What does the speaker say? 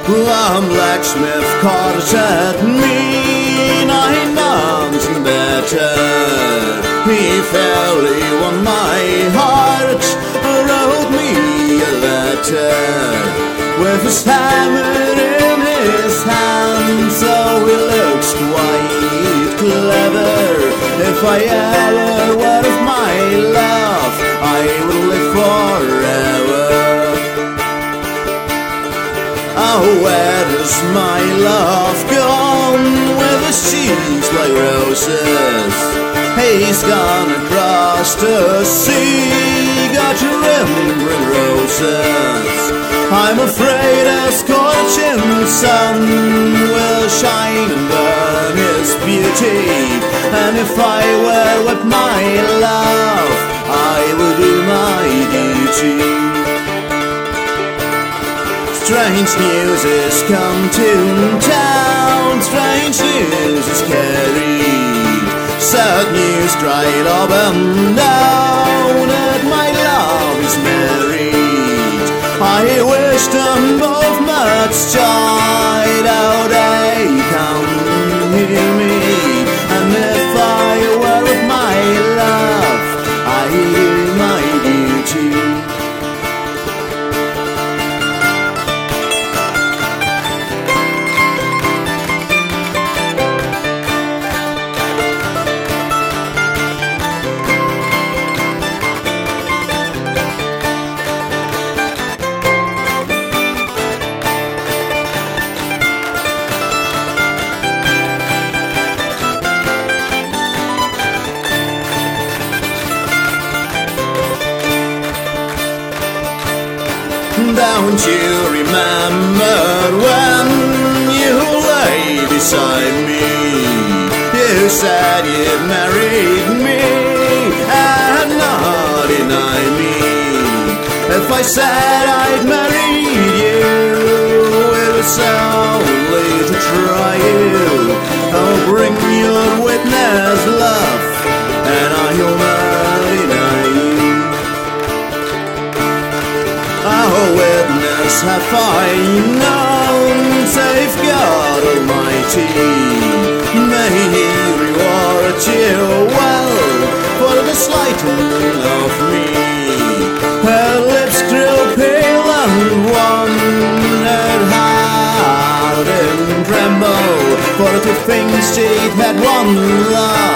The blacksmith courted me 9 months and better. He fairly won my heart, wrote me a letter with his hammer in his hand, so he looks quite clever. If I ever were of my love, I would live forever. Oh, where does my love gone with his cheeks like roses? He's gone across the sea, got to remember roses. I'm afraid a scorching sun will shine and burn his beauty, and if I were with my love, I would do my duty. Strange news has come to town, strange news is carried, sad news cried up and down that my love is married. I wish them both much joy, now they come hear me, and if I were with my love, I'd do my duty. Don't you remember when you lay beside me? You said you'd married me and not deny me. If I said I'd marry you, it was only to try you. I'll bring your witness, love, and I'll not deny you. Oh, witness have I known, save God Almighty. May He reward you well for the slighting of me. Her lips grew pale and wan, her heart did tremble, for to think she had won love